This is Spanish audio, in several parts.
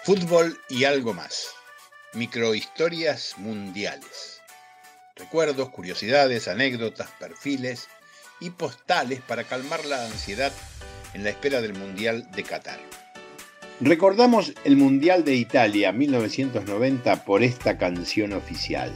Fútbol y algo más. Microhistorias mundiales. Recuerdos, curiosidades, anécdotas, perfiles y postales para calmar la ansiedad en la espera del Mundial de Qatar. Recordamos el Mundial de Italia 1990 por esta canción oficial.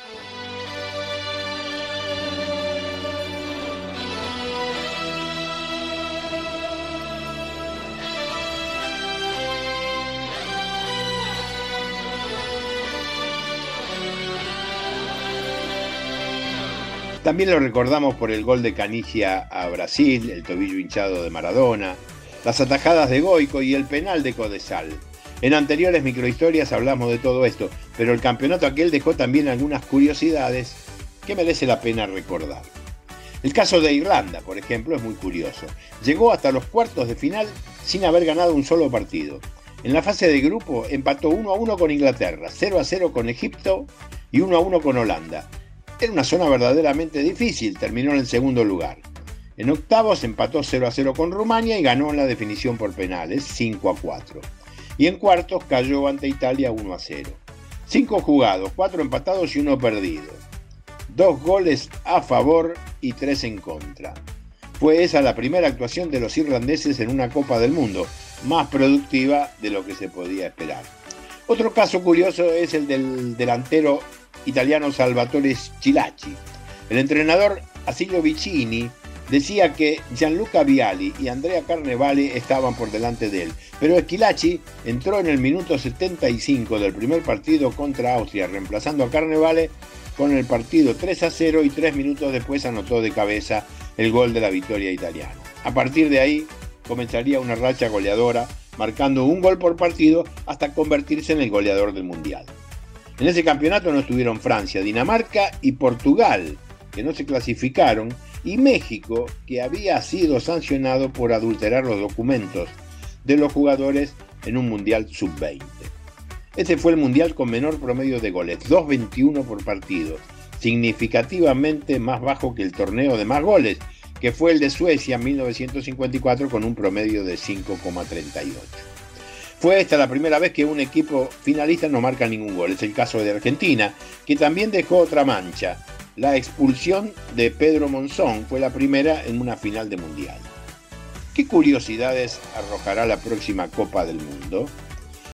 También lo recordamos por el gol de Caniggia a Brasil, el tobillo hinchado de Maradona, las atajadas de Goico y el penal de Codesal. En anteriores microhistorias hablamos de todo esto, pero el campeonato aquel dejó también algunas curiosidades que merece la pena recordar. El caso de Irlanda, por ejemplo, es muy curioso. Llegó hasta los cuartos de final sin haber ganado un solo partido. En la fase de grupo empató 1-1 con Inglaterra, 0-0 con Egipto y 1-1 con Holanda. Era una zona verdaderamente difícil, terminó en el segundo lugar. En octavos empató 0-0 con Rumania y ganó en la definición por penales, 5-4. Y en cuartos cayó ante Italia 1-0. 5 jugados, 4 empatados y 1 perdido. 2 goles a favor y 3 en contra. Fue esa la primera actuación de los irlandeses en una Copa del Mundo, más productiva de lo que se podía esperar. Otro caso curioso es el del delantero italiano Salvatore Schillaci. El entrenador Acilio Vicini decía que Gianluca Vialli y Andrea Carnevale estaban por delante de él, pero Schillaci entró en el minuto 75 del primer partido contra Austria, reemplazando a Carnevale con el partido 3-0 y 3 minutos después anotó de cabeza el gol de la victoria italiana. A partir de ahí comenzaría una racha goleadora, marcando un gol por partido hasta convertirse en el goleador del Mundial. En ese campeonato no estuvieron Francia, Dinamarca y Portugal, que no se clasificaron, y México, que había sido sancionado por adulterar los documentos de los jugadores en un Mundial Sub-20. Ese fue el Mundial con menor promedio de goles, 2.21 por partido, significativamente más bajo que el torneo de más goles, que fue el de Suecia en 1954 con un promedio de 5,38. Fue esta la primera vez que un equipo finalista no marca ningún gol. Es el caso de Argentina, que también dejó otra mancha. La expulsión de Pedro Monzón fue la primera en una final de Mundial. ¿Qué curiosidades arrojará la próxima Copa del Mundo?